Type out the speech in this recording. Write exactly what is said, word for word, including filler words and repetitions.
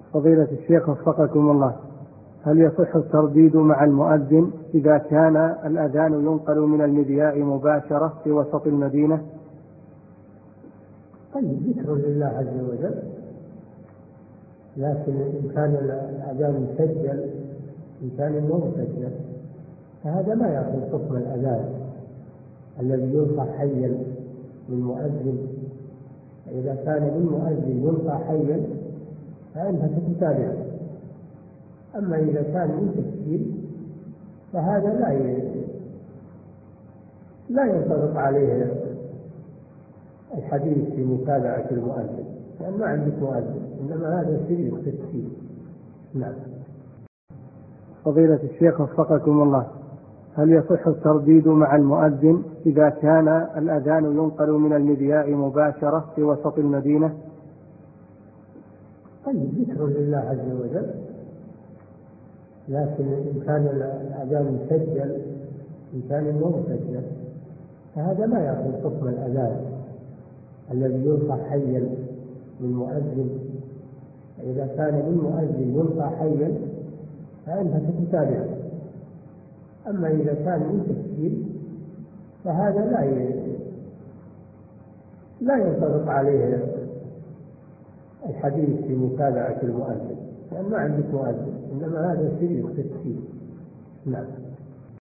فضيلة الشيخ وفقكم الله، هل يصح الترديد مع المؤذن إذا كان الأذان ينقل من المذياع مباشرة في وسط المدينة؟ طيب، ذكر لله عز وجل، لكن إن كان الأذان مسجل، إن كان مو مسجل فهذا لا يأخذ حكم الأذان الذي يلقى حيا من مؤذن. إذا كان من مؤذن يلقى حيا فإنها تتابع. أما إذا كان من تسجيل فهذا لا لا ينطبق عليه الحديث في متابعة المؤذن، لأن ما عندك مؤذن، إنما هذا سرير تسجيل. نعم. فضيلة الشيخ وفقكم الله، هل يصح الترديد مع المؤذن إذا كان الأذان ينقل من المذياع مباشرة في وسط المدينة؟ طيب، ذكر لله عز وجل، لكن إن كان الأذان مسجل، إن كان مو مسجل فهذا لا يأخذ حكم الأذان الذي يلقى حيا من مؤذن. إذا كان من مؤذن يلقى حيا فإنها تتابع. أما إذا كان من تسجيل فهذا لا لا ينطبق عليه الحديث في متابعة المؤذن، لأن ما عندك مؤذن، إنما هذا سرير تسجيل. نعم.